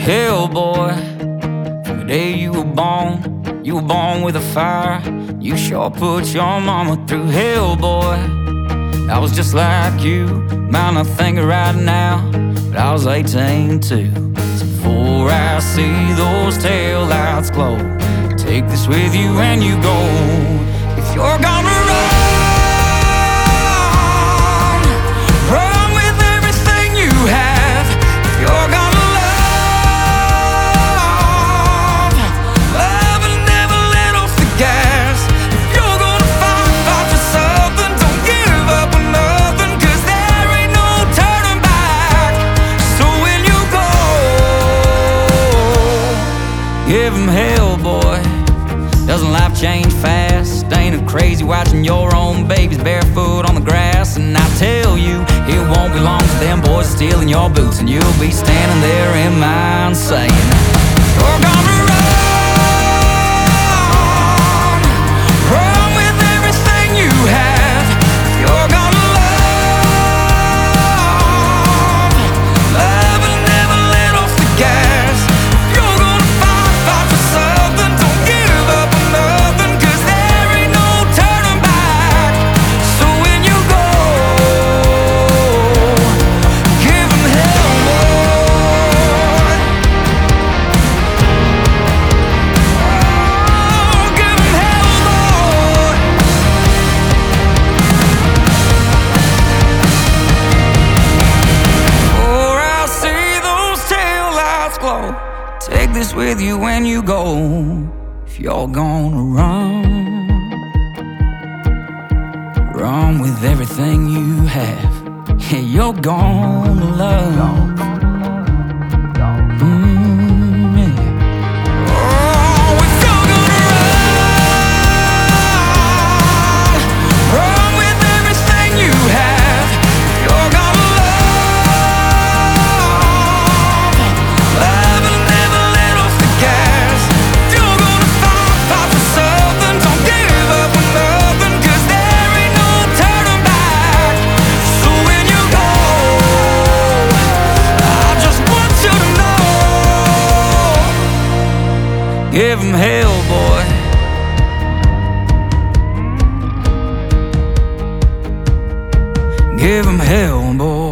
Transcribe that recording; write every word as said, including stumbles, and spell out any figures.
hell, boy. From the day you were born, you were born with a fire. You sure put your mama through hell, boy. I was just like you, might not think it right now, but I was eighteen too. So before I see those taillights glow, take this with you when you go. If you're gonna run, run with everything you have. If you're gonna love, love and never let off the gas. If you're gonna fight, fight for something, don't give up on nothing, 'cause there ain't no turning back. So when you go, give 'em hell, boy. Doesn't life change fast? Ain't it crazy watching your own babies barefoot on the grass? And I tell you, it won't be long till them boys stealing your boots, and you'll be standing there in mine saying, you're gonna run, run with everything you have. You're gonna love, love and never let off the gas. You're gonna fight, fight for something, don't give up on nothing, 'cause there ain't no turning back. So when you go, give 'em hell, boy. Oh, give 'em hell, boy. Before I see those taillights glow, take this with you when you go. If you're gonna run, run with everything you have. Yeah, you're gonna love. Mm, yeah. Oh, if you're gonna run, run with everything you have. You're gonna love, love and never let off the gas. You're gonna fight, fight for something, don't give up on nothing, 'cause there ain't no turning back. So when you go, I just want you to know, give 'em hell, boy. Give 'em hell, boy.